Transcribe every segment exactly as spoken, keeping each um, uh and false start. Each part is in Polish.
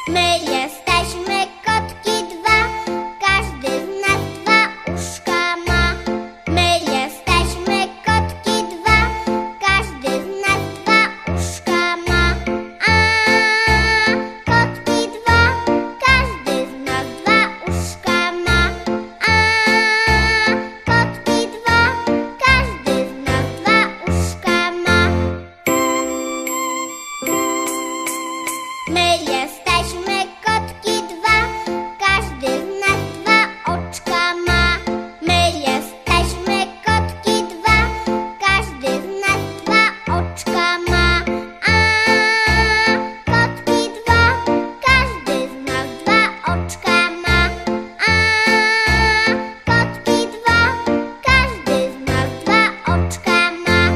My jesteśmy kotki dwa, każdy z nas dwa uszka ma. My jesteśmy kotki dwa, każdy z nas dwa uszka ma. A, kotki dwa, każdy z nas dwa uszka ma. A, kotki dwa, każdy z nas dwa uszka ma. My jesteśmy kotki dwa, każdy z nas dwa oczka ma. My jesteśmy kotki dwa, każdy z nas dwa oczka ma. A, kotki dwa, każdy z nas dwa oczka ma. A, kotki dwa, każdy z nas dwa oczka ma.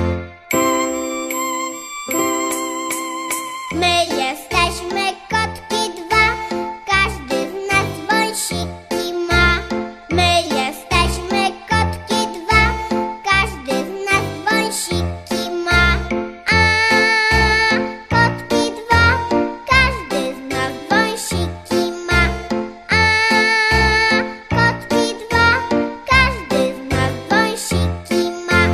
My jesteśmy kotki dwa, każdy z nas wąsiki ma. My jesteśmy kotki dwa, każdy z nas wąsiki ma. A, kotki dwa, każdy z nas wąsiki ma. A, kotki dwa, każdy z nas wąsiki ma.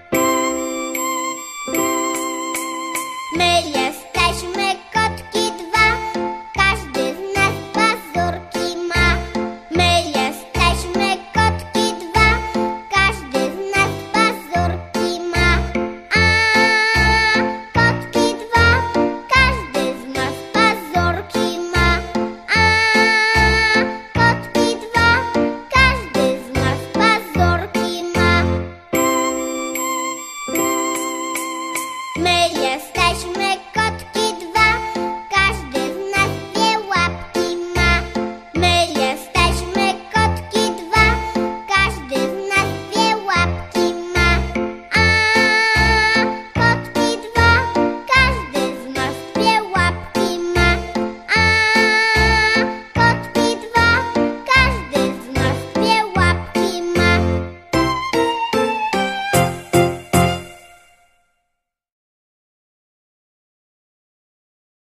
My jesteśmy kotki dwa, każdy z nas pazurki ma. My jesteśmy kotki dwa, każdy z nas pazurki ma. A, kotki dwa, każdy z nas pazurki ma. A, kotki dwa, każdy z nas pazurki ma. My jesteśmy